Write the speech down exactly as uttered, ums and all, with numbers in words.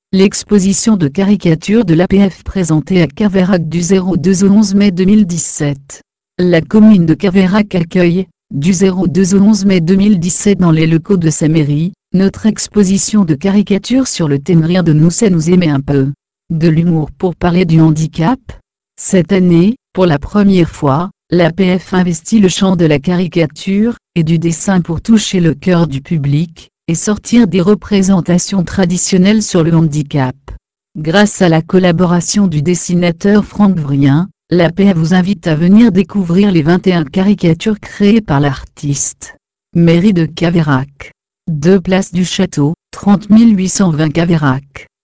L'exposition de caricatures de l'A P F présentée à Caveyrac du zéro deux au onze mai deux mille dix-sept. La commune de Caveyrac accueille, du zéro deux au onze mai deux mille dix-sept dans les locaux de sa mairie, notre exposition de caricatures sur le thème Rire de nous, ça nous aimait un peu. De l'humour pour parler du handicap. Cette année, pour la première fois, l'A P F investit le champ de la caricature et du dessin pour toucher le cœur du public et sortir des représentations traditionnelles sur le handicap. Grâce à la collaboration du dessinateur Franck Vrien, l'A P F vous invite à venir découvrir les vingt et un caricatures créées par l'artiste. Mairie de Caveyrac. deux place du Château, trente mille huit cent vingt Caveyrac.